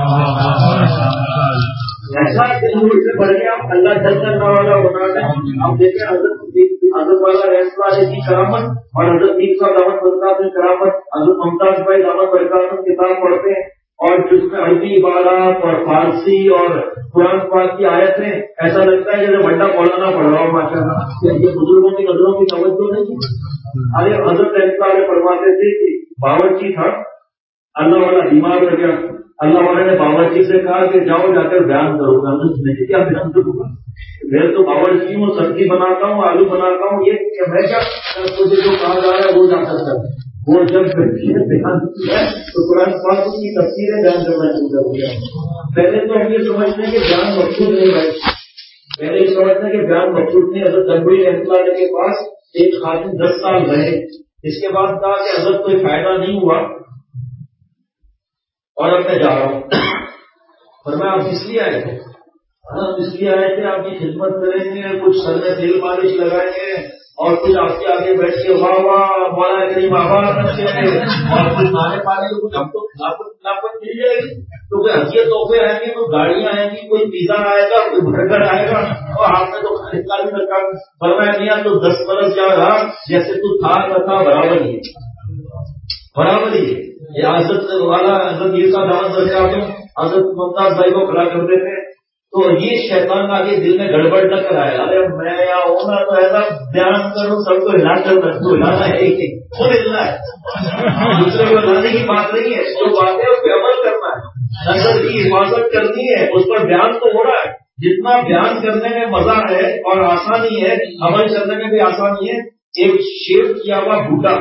ایسا سے بڑھ گیا اللہ جل کرنے والا ہونا ہے۔ اب دیکھیں حضرت والا رحمۃ اللہ کی کرامت اور حضرت میر صاحب دامت برکاتہ کی کرامت، حضرت ممتاز بھائی دامت برکاتہ کتاب پڑھتے ہیں اور جس میں عربی عبارات اور فارسی اور قرآن پاک کی آیتیں ایسا لگتا ہے جیسے بڑا مولانا پڑھ رہا ہوں ماشاء اللہ، یہ بزرگوں کی نظروں کی توجہ نہیں۔ ارے حضرت رحمۃ اللہ فرماتے تھے کہ باورچی تھا، اللہ والا بیمار ہو گیا، اللہ والے نے باورچی سے کہا کہ جاؤ جا کر بیان کرو گا، کیا بیان کروں گا، میں تو باورچی ہوں، سبزی بناتا ہوں، آلو بناتا ہوں، یہ میں کیا مجھے جو کہا جا رہا ہے وہ جا کر کر وہ جب بیان کیا تو قرآن پاک کی تفسیریں بیان کرنا شروع کر دیا۔ پہلے تو ہم یہ سمجھتے ہیں کہ بیان مقصود نہیں ہے، پہلے یہ سمجھتے ہیں کہ بیان مقصود نہیں۔ حضرت گنگوئی رحمۃ اللہ کے پاس ایک خاتون 10 سال رہے، اس کے بعد کہا کہ حضرت کوئی فائدہ نہیں ہوا اور اب میں جا رہا ہوں، فرمایا آپ اس لیے آئے تھے، ہم اس لیے آئے تھے آپ کی خدمت کریں گے, کچھ سر میں تیل مالش لگائیں گے اور کچھ آپ کے آگے بیٹھ کے واہ واہ مولا کریم آباد کرتے ہیں اور کچھ کھانے پانے کے کچھ ہم کو خلافت مل جائے گی. تو کوئی ہدیے تحفے آئیں گے, کوئی گاڑیاں آئیں گی, کوئی پیزا آئے گا, کوئی برگر آئے گا, اور آپ نے تو کھانے کا بھی رکھا فرمایا نہیں تو 10 برس جا رہا جیسے تو تھا رکھا برابر ہی برابر ہی. یہ حضرت والا حضرت یہ کا دعوت کر کے حضرت ممتاز بھائی کو کھڑا کرتے تھے تو یہ شیطان آگے دل میں گڑبڑ نہ کرائے, ارے میں یہاں ہوں نا تو ایسا بیان کروں سب کو ہلا کر رکھ دو, ہلانا ہے کہ خود ہلنا ہے, دوسرے کو ہلانے کی بات نہیں ہے. جو بات ہے اس پہ عمل کرنا ہے, نظر کی حفاظت کرنی ہے, اس پر بیان تو ہو رہا ہے. جتنا بیان کرنے میں مزہ ہے اور آسانی ہے عمل کرنے میں بھی آسانی ہے. ایک شیر کیا ہوا بھوٹا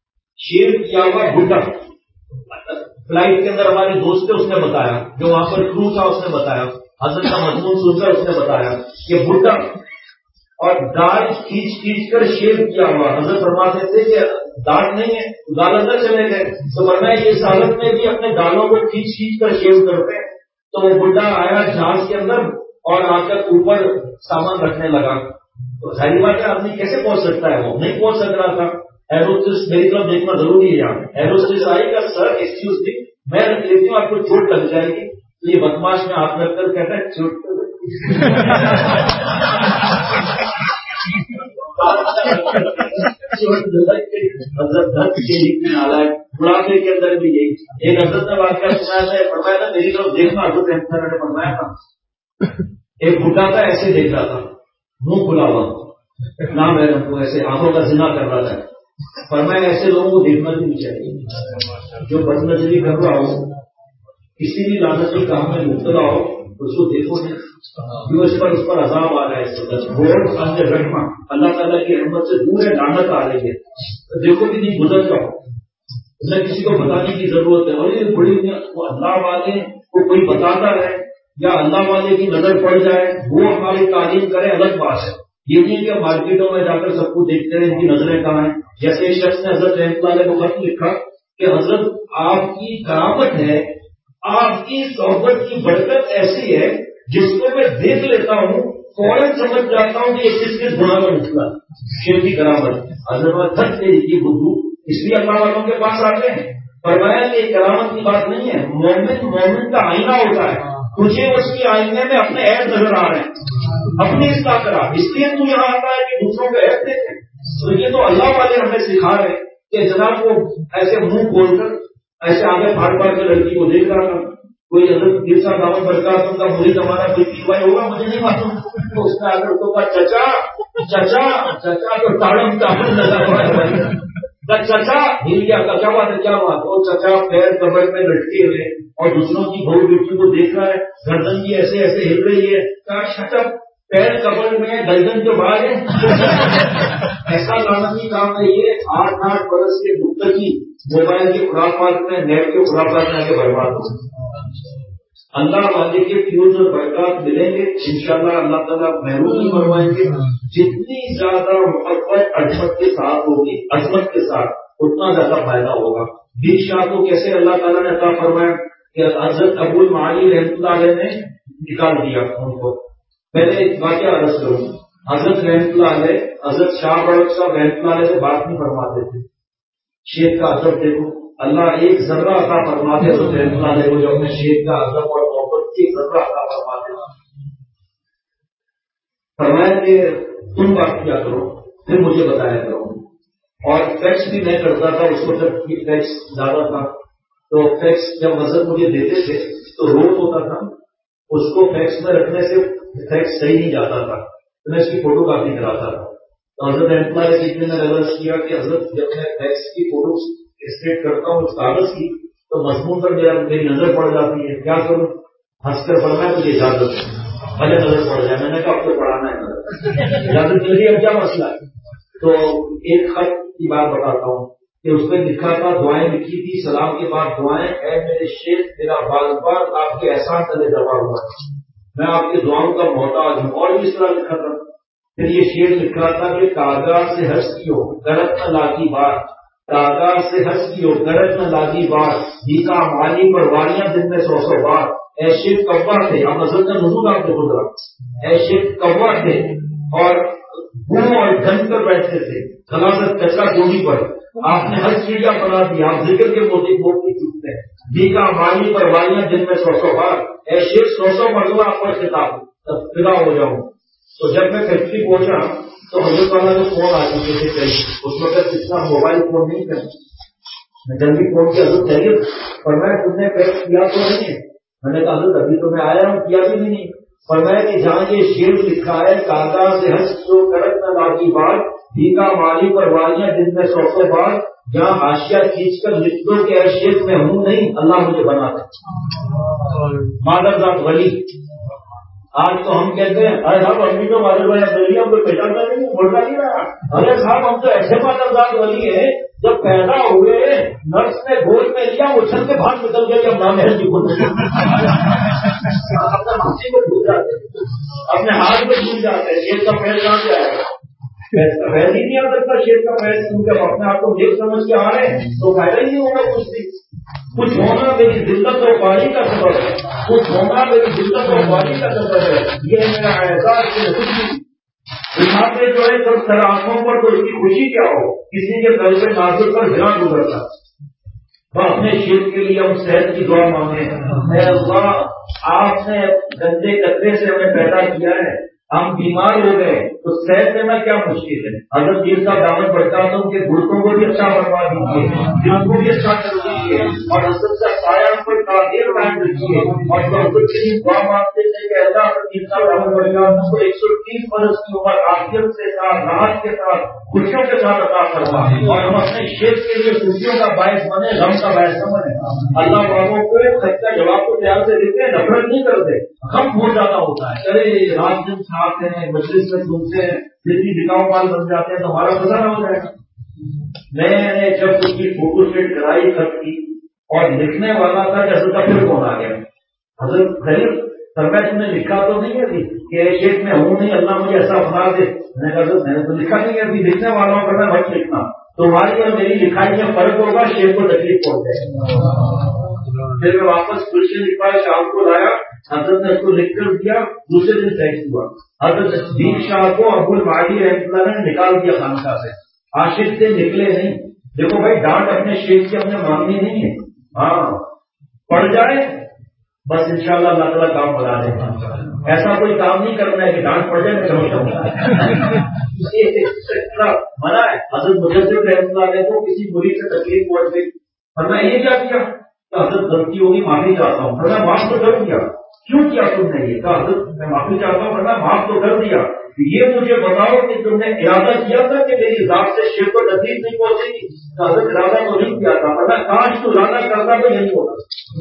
فلائٹ کے اندر ہمارے دوست تھے, اس نے بتایا, جو وہاں پر کرو تھا اس نے بتایا, حضرت کا مضمون سن کر اس نے بتایا کہ بھٹا اور دانت کھینچ کر شیو کیا ہوا. حضرت فرماتے تھے کہ دانت نہیں ہے گال اندر چلے گئے, تو فرمایا یہ حالت میں بھی اپنے گالوں کو کھینچ کر شیو کرتے ہیں. تو وہ بڈھا آیا جہاز کے اندر اور آ کر اوپر سامان رکھنے لگا. تو ظاہر بات ہے آدمی کیسے پہنچ سکتا ہے, وہ نہیں پہنچ سک رہا تھا. ایروسٹس میری طرف دیکھنا ضروری ہے. یہاں ایروسٹس آئی کا سر ایکسکیوز می میں رکھ لیتی ہوں, آپ کو چوٹ لگ جائے گی. یہ بدماش میں ہاتھ رکھ کر کہتا ہے چوٹ بڑھاپے کے اندر بھی یہی. ایک حضرت نے واقعہ سنایا تھا, فرمایا تھا میری طرف دیکھنا, حضرت نے فرمایا تھا ایک بڈھا تھا ایسے دیکھ رہا تھا, منہ کھلا ہوا, نام ہے ہم کو ایسے آنکھوں کا زنا کر رہا تھا. فرمایا ایسے لوگوں کو دیکھنا بھی نہیں چاہیے. جو بد نظری کر رہا ہو, کسی بھی لعنتی کام میں مبتلا ہو, اس کو دیکھو نہیں, اس پر عذاب آ رہا ہے. رکھنا اللہ تعالیٰ کی رحمت سے دور ہے, لعنت آ رہی ہے. دیکھو بھی نہیں, گزر جاؤ, نہ کسی کو بتانے کی ضرورت ہے. اور یہ بڑی وہ اللہ والے کو کوئی بتاتا ہے یا اللہ والے کی نظر پڑ جائے, وہ ہماری تعلیم کرے, الگ بات ہے. یہ نہیں کہ مارکیٹوں میں جا کر سب کو دیکھتے ہیں ان کی نظریں کہاں ہیں. جیسے ایک شخص نے حضرت رحمۃ اللہ کو خط لکھا کہ حضرت آپ کی کرامت ہے, آپ کی صحبت کی برکت ایسی ہے جس کو میں دیکھ لیتا ہوں فوراً سمجھ جاتا ہوں کہ کس گناہ میں نکلا. شیر کی کرامت حضرت تھک کی بدھو اس لیے اللہ والوں کے پاس آتے ہیں. فرمایا کہ کرامت کی بات نہیں ہے, مومن کا آئینہ ہوتا ہے. تجھے اس کی آئینے میں اپنے عیب نظر آ رہے ہیں, اپنی اصلاح کرا, اس لیے تو یہاں آتا ہے کہ دوسروں کا عیب دیکھیں. تو یہ تو اللہ والے ہمیں سکھا رہے ہیں کہ جناب کو ایسے منہ کھول کر ایسے آگے پھاڑ کے لڑکی کو دیکھ رہا تھا. کوئی حضرت پیر صاحب دعوت برکات ان کا مرید ہمارا کوئی پیر بھائی ہوگا, مجھے نہیں معلوم. تو اس نے آگر تو کہا چچا تو تاڑم لگا ہوا ہے. چچا ہل گیا, کیا بات ہے, کیا بات؟ اور چچا پیر کمر میں لٹکے ہوئے اور دوسروں کی بہو بیٹی کو دیکھ رہا ہے, گردن کی ایسے ایسے ہل رہی ہے. کہا پیر کمر میں گردن جو باہر ہے. ایسا لعنتی کام ہے یہ. 8 برس کے گفتگی موبائل کے خرافات میں, نیٹ کے خرافات میں آگے برباد ہو. اللہ والے کے فیوز اور برکات ملیں گے انشاءاللہ. اللہ تعالیٰ محروم فرمائیں گے. جتنی زیادہ محبت عظمت کے ساتھ ہوگی, عظمت کے ساتھ, اتنا زیادہ فائدہ ہوگا. بیس شاہ کو کیسے اللہ تعالیٰ نے عطا فرمایا کہ حضرت ابو المعالی رحمۃ اللہ علیہ نے نکال دیا ان کو. میں نے ایک واقعہ عرض کروں. حضرت رحمۃ اللہ علیہ, حضرت شاہ بڑک صاحب رحمۃ اللہ علیہ سے بات نہیں فرماتے تھے. شیخ کا ادب دیکھو, اللہ ایک ذرہ عطا فرماتے تو رحمۃ اللہ علیہ کو جو اپنے شیخ کا ادب اور محبت کی ذرہ عطا فرماتے. فرمایا کہ تم بات کیا کرو, پھر مجھے بتایا کرو. اور فیکس بھی میں کرتا تھا اس وقت, جب فیکس زیادہ تھا تو فیکس جب حضرت مجھے دیتے تھے تو روز ہوتا تھا, اس کو فیکس میں رکھنے سے فیکس صحیح نہیں جاتا تھا, تو میں اس کی فوٹو کاپی کراتا تھا. تو حضرت رحمۃ اللہ علیہ نے ریلائز کیا کہ حضرت جب میں فیکس کی فوٹو اسٹیٹ کرتا ہوں اس کاغذ کی تو مضمون پر میری نظر پڑ جاتی ہے. کیا کروں؟ ہنس کر پڑھنا ہے, مجھے اجازت بھلے نظر پڑ جائے. میں نے کہا آپ کو پڑھانا ہے, اجازت مل گئی, اب کیا مسئلہ ہے. تو ایک خط کی بات بتاتا ہوں کہ اس میں لکھا تھا, دعائیں لکھی تھی, سلام کے بعد دعائیں, اے میرے شیخ میرا بار بار آپ کے احسان تلے دبا ہوا ہے, میں آپ کے دعاؤں کا محتاج ہوں. اور بھی اس طرح لکھا تھا. پھر یہ شعر لکھا تھا کہ کاغذ سے ہنس کیو غلط نہ لاگی بات, کاغذ سے ہنس کیو غلط نہ لاگی بات, بھیکا مالی پر واریاں دن میں 100 بار, اے شیخ کوا تھے، اب حضرت کا نزول آپ کو گزرا، اے شیخ کوا تھے اور گھوم اور گھن کر بیٹھتے تھے خلاصت کچرا گولی پر، آپ نے ہر چیزیں بنا دی، آپ ذکر کے موتی چکتے ہیں، بیگا مالی پر والیاں جن میں 100 بار، اے شیخ 100 مرتبہ آپ پر خطاب فدا ہو جاؤں۔ تو جب میں فیکٹری پہنچا تو حضرت والا جو فون آ چکے تھے کئی، اس وقت اتنا موبائل فون نہیں کرنا، میں جلدی فون کی حضرت خیریت، فرمایا تم نے پیک کیا تو نہیں ہے؟ میں نے کہا حضرت ابھی تو میں آیا ہوں، کیا بھی نہیں۔ فرمایا کہ جہاں یہ شعر لکھا ہے کاغا سے ہنس جو کرت نہ لاگی بات، بھیگا مالی پر والیاں جن میں 100 بار، جہاں حاشیہ کھینچ کر لکھ دو کہ اے شیخ میں ہوں نہیں، اللہ مجھے بنا دے۔ مادر ذات ولی، آج تو ہم کہتے ہیں ارے صاحب ہم بھی تو مادر ذات ولی، ہم کوئی پہچانتا نہیں، بولتا نہیں رہا، ارے صاحب ہم تو ایسے مادر ذات ولی ہیں جب پیدا ہوئے نرس نے گود میں لیا اچھل کے باہر نکل گیا کہ ہم نام ہے جی کو اپنے ماسی کو بھول جاتے، اپنے ہاتھ میں بھول جاتے ہیں، شیر کا پیر کہاں سے آئے گا؟ پہلے ہی نہیں آ سکتا شیر کا پیر، کیونکہ ہم اپنے آپ کو دیکھ سمجھ کے آ رہے ہیں تو فائدہ ہی نہیں ہوگا کچھ بھی۔ کچھ ہونا میری ذلت و خواری کا سبب ہے، کچھ ہونا میری ذلت و خواری کا سبب ہے، یہ میرا احساس ہے کچھ نہیں۔ دکھاتے جو ہے سب سر آنکھوں پر تو اس کی خوشی کیا ہو، کسی کے گھر سے نازک پر گھنا گزرتا۔ وہ اپنے شیر کے لیے ہم صحت کی دعا مانگے، اے اللہ آپ نے گندے کچرے سے ہمیں پیدا کیا ہے، ہم بیمار ہو گئے تو صحت دینا کیا مشکل ہے، اگر دل کا دامن بڑھتا تو ان کے گھٹنوں کو بھی اچھا بنوا دیجیے، دل کو بھی اچھا کر دیجیے، اور حضرت کا سایہ پر تعبیر قائم رکھیے، اور جو حضرت کے لیے دعا مانگتے تھے کہ اللہ دل کا دامن بڑھ گیا ان کو 130 برس کی عمر عافیت کے ساتھ، راحت کے ساتھ، خوشیوں کے ساتھ عطا فرما، اور ہم اپنے شیخ کے لیے خوشیوں کا باعث بنے، غم کا باعث نہ بنے۔ اللہ والوں کو خط کا جواب تو پیار سے دیتے ہیں، نفرت نہیں کرتے، غم بہت زیادہ ہوتا ہے، ارے رات دن کھاتے ہیں مجلس میں سنتے ہیں، جتنی بکاؤ مال بن جاتے ہیں تو ہمارا خزانہ ہو جائے گا۔ میں نے جب اس کی فوٹو سیٹ کرائی خط کی اور لکھنے والا تھا کہ حضرت کا پھر کون آ گیا، حضرت خرید فرمایا تم نے لکھا تو نہیں ہے ابھی کہ شیخ میں ہوں نہیں، اللہ مجھے ایسا بنا دے، میں نے کہا حضرت میں نے تو لکھا نہیں ہے، ابھی لکھنے والا ہوں کرنا مت لکھنا، تمہاری اور میری لکھائی میں فرق ہوگا، شیخ کو تکلیف پہنچے۔ پھر میں واپس کلشن لکھوایا، شام کو لایا، حضرت نے اس کو لکھ کر دیا، دوسرے دن فیکس ہوا، حضرت صدیق شاہ کو ابو المعالی رحمۃ اللہ نے نکال دیا خانقاہ سے، عاشق سے نکلے نہیں۔ دیکھو بھائی ڈانٹ اپنے شیخ سے ہم نے مانگنی نہیں ہے، ہاں پڑ جائے بس انشاءاللہ اللہ تعالیٰ کام بنا دے گا، ایسا کوئی کام نہیں کرنا ہے کہ ڈانٹ پڑ جائے میں سمجھتا منع ہے۔ حضرت مجدد رحمۃ اللہ علیہ کو کسی مرید سے تکلیف پہنچ گئی، فرمایا یہ کیا کیا، کہ حضرت غلطی ہوگی معافی چاہتا ہوں، فرمایا معاف تو کر دیا، کیوں کیا تم نے یہ، کہا حضرت میں معافی چاہتا ہوں، فرمایا معاف تو کر دیا، یہ مجھے بتاؤ کہ تم نے ارادہ کیا تھا کہ میری ذات سے شیخ کو تکلیف نہیں پہنچے گی، حضرت ارادہ تو نہیں کیا تھا، فرمایا کاش تو ارادہ کرتا تو یہی ہوتا،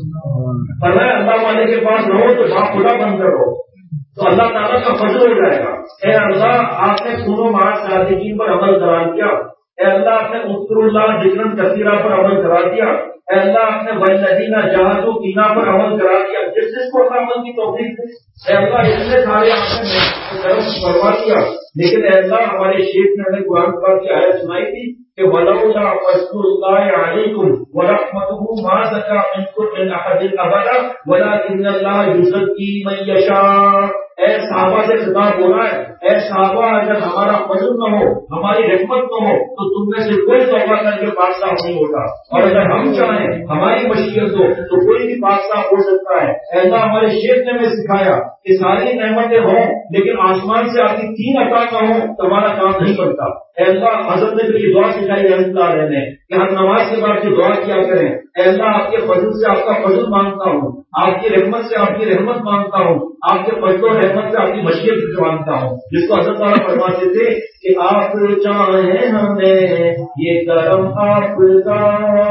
فرمایا اللہ والے کے پاس رہو تو باپ خدا بن کر رہو تو اللہ تعالیٰ کا فضل ہو جائے گا۔ اے اللہ آپ نے سنو معاذ صادقین پر عمل کرا دیا، اے اللہ آپ نے اذکر اللہ ذکرا کثیرا پر عمل کرا دیا، اے اللہ آپ نے والذین جاہدوا فینا پر عمل کرا دیا، جس کو عمل کی توفیق دی، اے اللہ اتنے سارے آپ نے طرف فرما دیا، لیکن اے اللہ ہمارے شیخ نے ہمیں قرآن پاک کی آیت سنائی تھی کہ وَلَوْلَا فَضْلُ اللَّهِ عَلَيْكُمْ وَرَحْمَتُهُ مَا زَكَىٰ مِنكُم مِّنْ أَحَدٍ أَبَدًا وَلَٰكِنَّ اللَّهَ يُزَكِّي مَن يَشَاءُ۔ اے صحابہ سے خطاب ہو رہا ہے، اے صحابہ اگر ہمارا فضل نہ ہو، ہماری رحمت نہ ہو تو تم میں سے کوئی توبہ کر کے بادشاہ نہیں ہوتا، اور اگر ہم چاہیں ہماری مشیت ہو تو کوئی بھی بادشاہ ہو سکتا ہے۔ اے اللہ ہمارے شیخ نے ہمیں سکھایا کہ ساری نعمتیں ہوں لیکن آسمان سے آتی 3 عطا نہ ہوں تو ہمارا کام نہیں بنتا۔ اے اللہ حضرت نے یہ دعا سکھائی رحمۃ اللہ علیہ نے کہ ہم نماز کے بعد جو دعا کیا کریں، اے اللہ آپ کے فضل سے آپ کا فضل مانگتا ہوں، آپ کی رحمت سے آپ کی رحمت مانگتا ہوں، آپ کے فضل و رحمت سے آپ کی مشیت سے مانگتا ہوں، جس کو حضرت تعالیٰ فرماتے تھے کہ آپ چاہیں ہمیں یہ کرم آپ کا،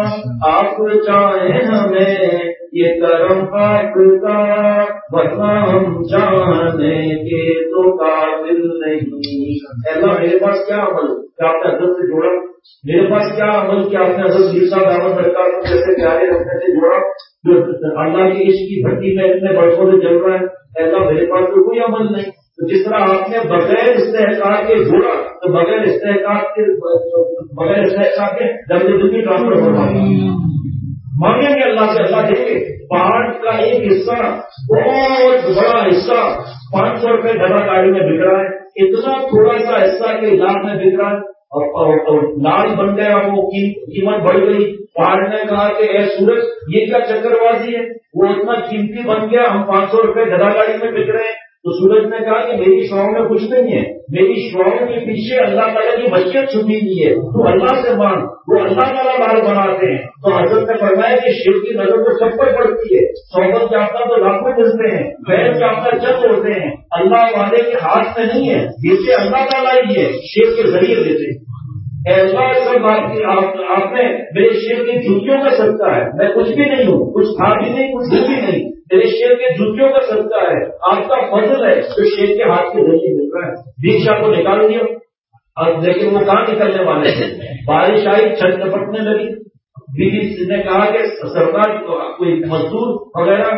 آپ چاہیں ہمیں یہ کرم آپ کا، ورنہ ہم جانے کے تو قابل نہیں۔ اے اللہ میرے پاس کیا عمل کہ آپ نے حضرت سے جوڑا، میرے پاس کیا عمل کہ آپ نے حضرت مرزا دعوت برکات کو جیسے پیارے رکھنے سے جوڑا، جو اللہ کی عشق کی بھٹی میں اتنے برسوں سے جل رہا ہے۔ ایسا میرے پاس تو کوئی عمل نہیں، تو جس طرح آپ نے بغیر استحقاق کے جوڑا تو بغیر استحقاق کے درجے کی ٹرانسفر کروا مانگیں گے اللہ سے، اللہ دیں گے، پہاڑ کا کا ایک حصہ، بہت بڑا حصہ 500 روپے ڈبا گاڑی میں بک رہا ہے. اتنا تھوڑا سا حصہ کے لاکھ میں بک رہا ہے اور لال بن گیا، وہ قیمت بڑھ گئی. پہاڑ نے کہا کہ اے سورج یہ کیا چکر بازی ہے، وہ اتنا قیمتی بن گیا، ہم 500 روپے ڈبا گاڑی میں بک رہے ہیں. تو سورج نے کہا کہ میری شعاؤں میں کچھ نہیں ہے، میری شعاؤں کے پیچھے اللہ تعالیٰ کی مشیت چھپی ہوئی ہے. تو اللہ سے مان، وہ اللہ تعالیٰ مال بناتے ہیں. تو حضرت نے فرمایا کہ شیر کی نظر تو سب پر پڑتی ہے، صحبت یافتہ تو لاکھوں ملتے ہیں، غیر یافتہ چند ہوتے ہیں، اللہ والے کے ہاتھ میں نہیں ہے، یہ اللہ تعالیٰ ہی ہے، شیر کے ذریعے دیتے ہیں. اے اللہ سے بات کی آپ نے میرے شیر کی جوتیوں کا صدقہ ہے، میں کچھ بھی نہیں ہوں، کچھ کھا بھی نہیں، کچھ بھی نہیں، میرے شیر کے جوتیوں کا صدقہ ہے، آپ کا فضل ہے جو شیر کے ہاتھ کے ذریعے مل رہا ہے. بھیکشا کو نکال دیا، لیکن وہ کہاں نکلنے والے تھے. بارش آئی، چھت لپٹنے لگی. بیوی نے کہا کہ سرکار کوئی مزدور وغیرہ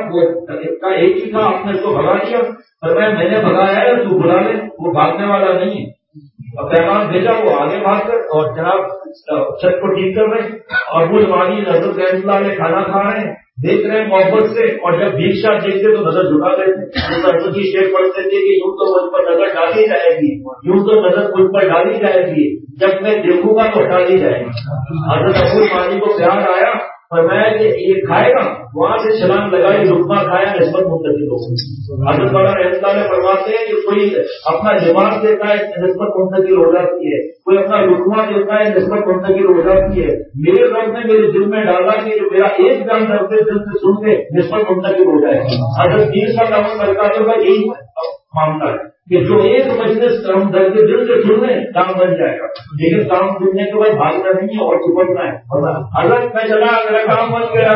کا ایک ہی تھا، آپ نے اس کو بھگا دیا. میں نے بھگایا ہے، تو بلا لے، وہ بھاگنے والا نہیں ہے. پیغام بھیجا، وہ آگے بھاگ کر اور جناب چھت کو ٹھیک کر رہے ہیں اور وہ جوانی حضرت رحمۃ اللہ علیہ کھانا کھا رہے ہیں، دیکھ رہے ہیں محبت سے. اور جب بھیکشا دیکھتے تو نظر جھکا دیتے. حضرت کی شیخ پڑھتے تھے کہ یوں تو مجھ پر نظر ڈالی جائے گی، یوں تو نظر مجھ پر ڈالی جائے گی، جب میں دیکھوں گا تو ہٹا لی جائے گی. حضرت ابو مانی کو پیار آیا، فرمایا کہ یہ کھائے گا، وہاں سے چھلانگ لگائی، لقمہ کھایا، نسبت منتقل ہو گئی. حضرت والا رحمۃ اللہ فرماتے ہیں کہ کوئی اپنا لباس دیتا ہے، نسبت منتقل ہو جاتی ہے، کوئی اپنا لقمہ دیتا ہے، نسبت منتقل ہو جاتی ہے. میرے رب نے میرے دل میں ڈالا کہ جو میرا ایک جان درد دل سے سن کے نسبت منتقل ہو جائے گی. حضرت 30 سال سرکاروں کا یہی معاملہ ہے کہ جو ایک مجلس ہم درد دل سے سن لیں کام بن جائے گا. لیکن کام سننے کے بعد بھاگنا نہیں ہے اور چپٹنا ہے. اگر میں چلا، میرا کام بن گیا،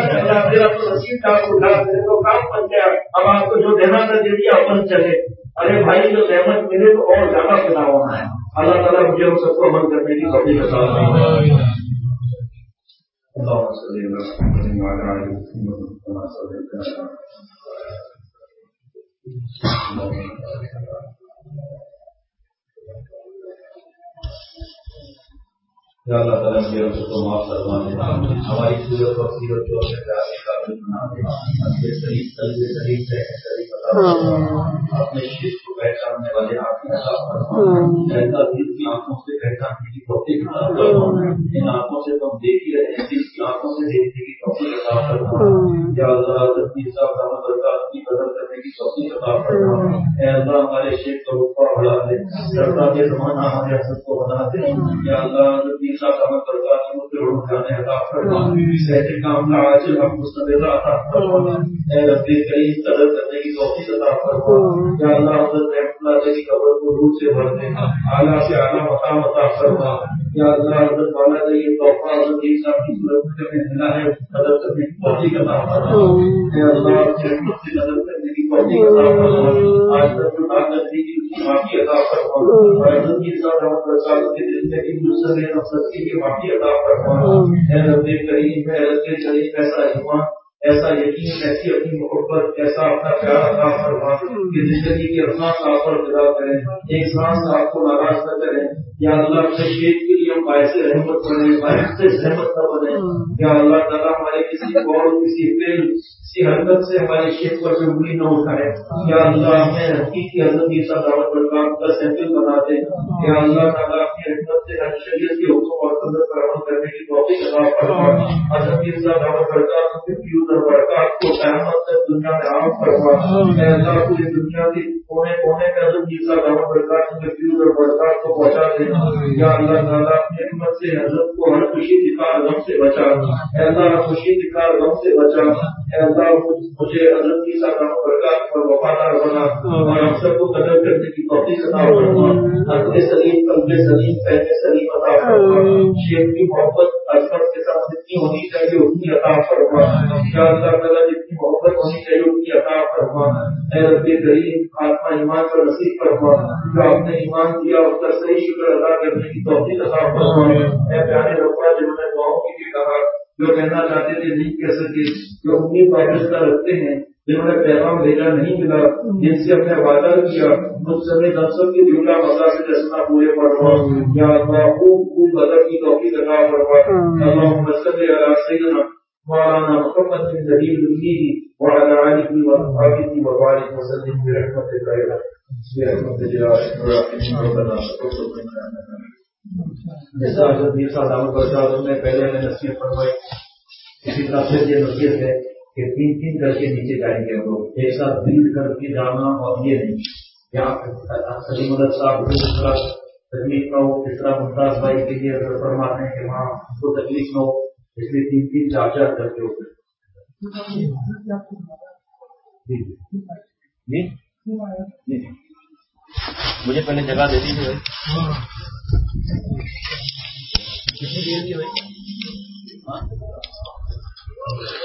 میرا تو نصیب کام اٹھا، میرے تو کام بن گیا، اب آپ کو جو دینا تھا دے دیا، اپن چلے. ارے بھائی جو رحمت ملے تو اور زیادہ پیدا ہونا ہے. اللہ تعالیٰ مجھے ہم سب کو عمل کرنے کی توفیق عطا فرمائے. اللهم صل على محمد وعلى آل محمد كما صليت على یا اللہ تعالیٰ مجھے ہم سب کو معاف فرما دے، ہماری صورت اور سیرت کو اپنے پیار کے قابل بنا دے، اپنے صحیح قلب صحیح ذہن صحیح عطا فرما، اپنے شرک کو پہچاننے والے آنکھیں عطا فرما. ایسا دل کی آنکھوں سے پہچاننے کی توفیق عطا فرما. ان آنکھوں سے تم دیکھ ہی رہے ہیں، دل کی آنکھوں سے دیکھنے کی توفیق عطا فرما. یا اللہ حضرت پیر صاحب دامت برکات کی قدر کرنے کی توفیق عطا فرما. اے اللہ ہمارے شیخ کو رتبہ بڑھا دے، سردار زمانہ ہمارے حضرت کو بنا دے. یا اللہ حضرت پیر صاحب دامت برکات کی مجھے روزانے عطا فرما، صحت کام کا عاجل حق مستقبل عطا فرما. اے رب کریم قدر کرنے کی توفیق عطا فرما. یا اللہ حضرت رحمۃ اللہ علیہ کی قبر کو روح سے بھر دے، اعلیٰ سے اعلیٰ مقام عطا فرما. یا اللہ حضرت والا کا یہ تحفہ حضرت پیر صاحب کی صورت میں ملا ہے، قدر کرنے کی توفیق عطا فرما. اے اللہ رحمت سے قدر کرنے کی توفیق عطا فرما. آج تک جو طاقت دی کی اس کی معافی عطا فرما، اور حضرت پیر صاحب رحمۃ اللہ کے دل میں ان دوسرے نفرت کی معافی عطا فرما. اے رب کریم، اے رب کریم، ایسا ایمان، ایسا یقین، ایسی اپنی محبت، ایسا اپنا پیار عطا فرما کہ زندگی کے اپنا آپ پر فدا کریں، ایک سانس آپ کو ناراض نہ کریں. یا اللہ اپنے شیخ کے لیے ہم باعث رحمت بنے، باعث سے رحمت نہ بنے. یا اللہ تعالیٰ ہمارے کسی قول، کسی فعل، کسی حرکت سے ہمارے شیخ پر انگلی نہ اٹھائے. یا اللہ ہمیں حقیقی حضرت کی دعوت برکات کا سیمپل بنا دے. یا اللہ تعالیٰ اپنی حکمت سے ہر شریعت کے حکم اور قدر پر عمل کرنے کی توفیق عطا فرما. حضرت کی دعوت برکات برکات کو قیامت تک دنیا میں عام فرما. اے اللہ پوری دنیا کی کونے کونے میں حضرت کی دعوت برکات میں فیوز اور برکات کو پہنچا دے. یا اللہ تعالیٰ اپنی حکمت سے حضرت کو ہر خوشی دکھا غم سے بچا. اے اللہ خوشی دکھا غم سے بچا. اے اللہ مجھے حضرت کی دعوت برکات پر وفادار بنا اور ہم سب کو قدر کرنے کی توفیق عطا فرما. عقل سلیم، قلب سلیم، فہم سلیم عطا فرما. شیخ کی محبت عظمت کے ساتھ جتنی ہونی چاہیے اتنی عطا فرما. یا اللہ تعالیٰ جتنی محبت ہونی چاہیے اتنی عطا فرما. اے رب کریم، آتما ایمان پر نصیب فرما. جو آپ نے ایمان دیا اس کا صحیح شکر ادا کرنے کی توفیق عطا فرما. اے پیارے ربا، جنہوں نے دعاؤں کی بھی کہا، جو کہنا چاہتے تھے نہیں کہہ سکے، جو امید وابستہ رکھتے ہیں، جنہوں نے پیغام بھیجا نہیں ملا، جن سے ہم نے وعدہ کیا، مجھ سمیت ہم سب کی جملہ مقاصد حسنہ پورے فرما. یا اللہ خوب خوب ادب کی توفیق عطا فرما. اللہم صل علی سیدنا مولانا محمد بن نبی الأمي وعلى آله وأصحابه وبارك وسلم برحمتك يا برحمتك يا أرحم الراحمين ربنا تقبل منا جیسا حضرت میر صاحب دامت برکاتہ نے پہلے ہمیں نصیحت فرمائی، اسی طرح سے یہ نصیحت ہے کہ تین تین کر کے نیچے جائیں گے ہم لوگ، ایک ساتھ بلڈ کر کے جانا، اور یہ نہیں یہاں سلیم مدد صاحب اس طرح تکلیف نہ ہو، اس طرح ممتاز بھائی کے لیے فرماتے ہیں کہ وہاں کو تکلیف نہ ہو، اس لیے تین تین چار چار کر کے ہوتے مجھے پہلے جگہ دے دیجیے بھائی.